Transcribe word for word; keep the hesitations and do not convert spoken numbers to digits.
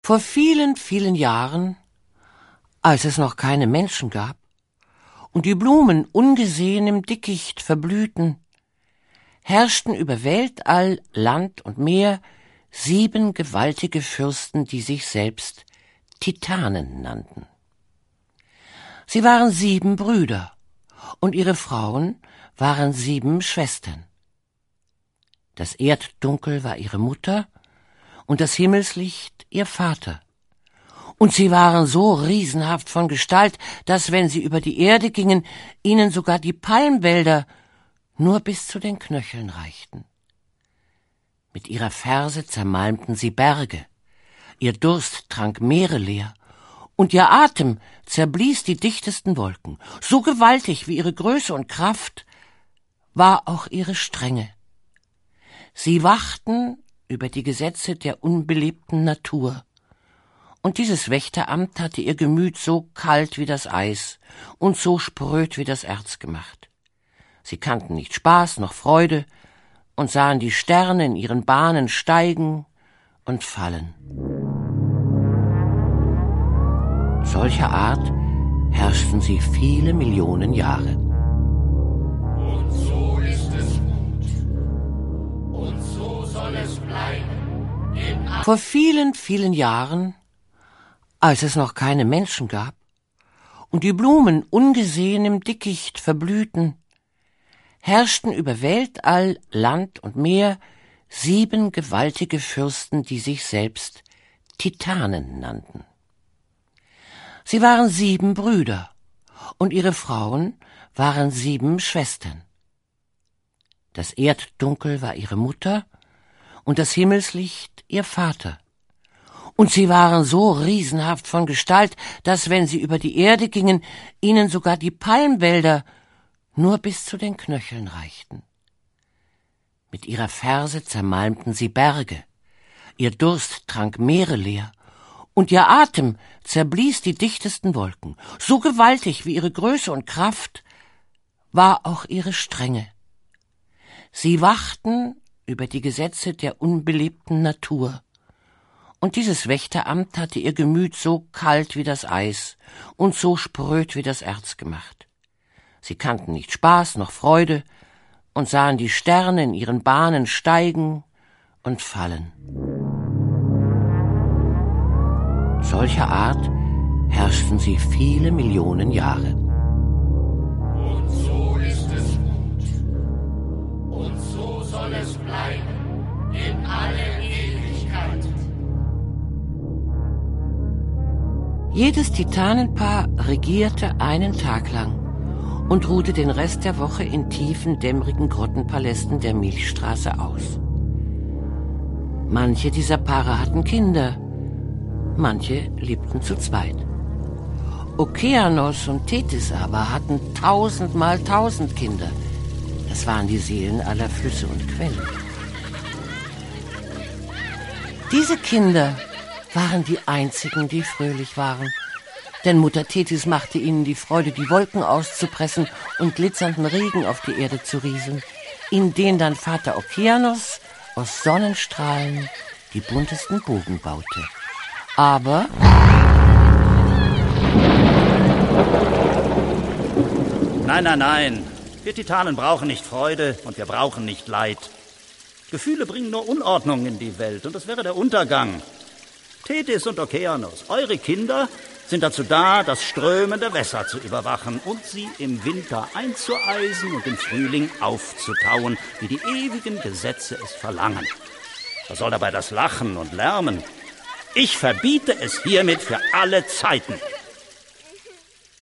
Vor vielen, vielen Jahren, als es noch keine Menschen gab und die Blumen ungesehen im Dickicht verblühten, herrschten über Weltall, Land und Meer sieben gewaltige Fürsten, die sich selbst Titanen nannten. Sie waren sieben Brüder, und ihre Frauen waren sieben Schwestern. Das Erddunkel war ihre Mutter und das Himmelslicht ihr Vater. Und sie waren so riesenhaft von Gestalt, dass, wenn sie über die Erde gingen, ihnen sogar die Palmwälder nur bis zu den Knöcheln reichten. Mit ihrer Ferse zermalmten sie Berge, ihr Durst trank Meere leer, und ihr Atem zerblies die dichtesten Wolken. So gewaltig wie ihre Größe und Kraft war auch ihre Strenge. Sie wachten über die Gesetze der unbelebten Natur, und dieses Wächteramt hatte ihr Gemüt so kalt wie das Eis und so spröd wie das Erz gemacht. Sie kannten nicht Spaß noch Freude und sahen die Sterne in ihren Bahnen steigen und fallen. Solcher Art herrschten sie viele Millionen Jahre. Und so ist es gut. Und so soll es bleiben. In Vor vielen, vielen Jahren, als es noch keine Menschen gab und die Blumen ungesehen im Dickicht verblühten, herrschten über Weltall, Land und Meer sieben gewaltige Fürsten, die sich selbst Titanen nannten. Sie waren sieben Brüder, und ihre Frauen waren sieben Schwestern. Das Erddunkel war ihre Mutter und das Himmelslicht ihr Vater. Und sie waren so riesenhaft von Gestalt, dass, wenn sie über die Erde gingen, ihnen sogar die Palmwälder nur bis zu den Knöcheln reichten. Mit ihrer Ferse zermalmten sie Berge, ihr Durst trank Meere leer, und ihr Atem zerblies die dichtesten Wolken. So gewaltig wie ihre Größe und Kraft war auch ihre Strenge. Sie wachten über die Gesetze der unbelebten Natur, und dieses Wächteramt hatte ihr Gemüt so kalt wie das Eis und so spröd wie das Erz gemacht. Sie kannten nicht Spaß noch Freude und sahen die Sterne in ihren Bahnen steigen und fallen. Solcher Art herrschten sie viele Millionen Jahre. Und so ist es gut. Und so soll es bleiben in alle Ewigkeit. Jedes Titanenpaar regierte einen Tag lang und ruhte den Rest der Woche in tiefen, dämmerigen Grottenpalästen der Milchstraße aus. Manche dieser Paare hatten Kinder, manche lebten zu zweit. Okeanos und Tethys aber hatten tausendmal tausend Kinder. Das waren die Seelen aller Flüsse und Quellen. Diese Kinder waren die einzigen, die fröhlich waren. Denn Mutter Tethys machte ihnen die Freude, die Wolken auszupressen und glitzernden Regen auf die Erde zu rieseln, in den dann Vater Okeanos aus Sonnenstrahlen die buntesten Bogen baute. Aber Nein, nein, nein. Wir Titanen brauchen nicht Freude und wir brauchen nicht Leid. Gefühle bringen nur Unordnung in die Welt und das wäre der Untergang. Tethys und Okeanos, eure Kinder sind dazu da, das strömende Wasser zu überwachen und sie im Winter einzueisen und im Frühling aufzutauen, wie die ewigen Gesetze es verlangen. Was soll dabei das Lachen und Lärmen? Ich verbiete es hiermit für alle Zeiten.